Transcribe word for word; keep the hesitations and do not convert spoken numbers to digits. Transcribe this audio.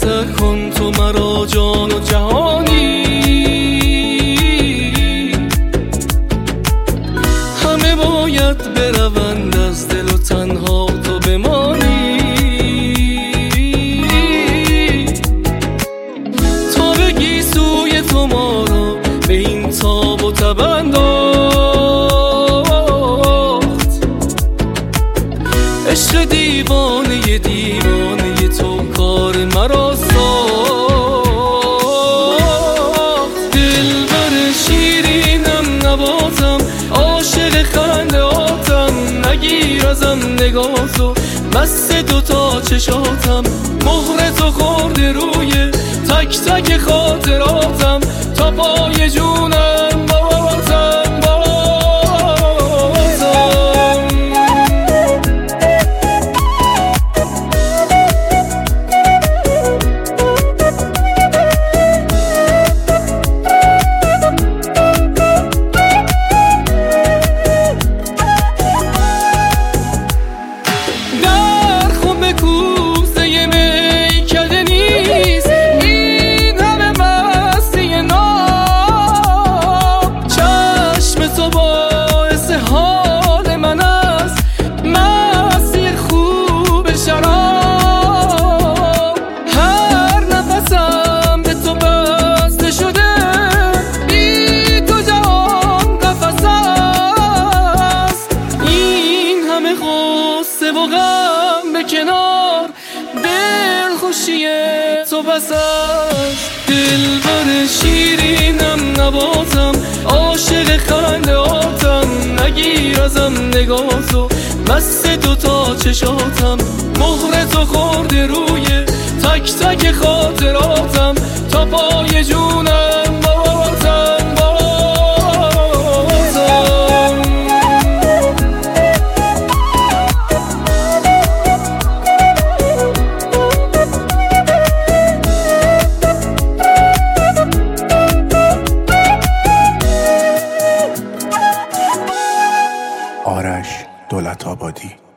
مطرح کن تو مرا جان و جهانی. همه باید بروند از دل و تنها تو بمانی. تا بگی سوی تو ما را به این تاب و تب انداخت. عشق دیوانه دیوانه تو کار مرا ساخت. دلبر شیرینم نباتم، عاشق خندهاتم، نگیر ازم نگاهتو، مست دوتا چشاتم، مهر تو خورده روی تک تک خاطراتم، تا پای جونم باتم و غم به کنار، دل خوشی تو بس است. دلبر شیرینم نباتم، عاشق خندهاتم، نگیر ازم نگاهتو، مست دوتا چشاتم، مهر تو خورده روی تک تک خاطراتم، تا پای جونم باتم آرش دولت آبادی.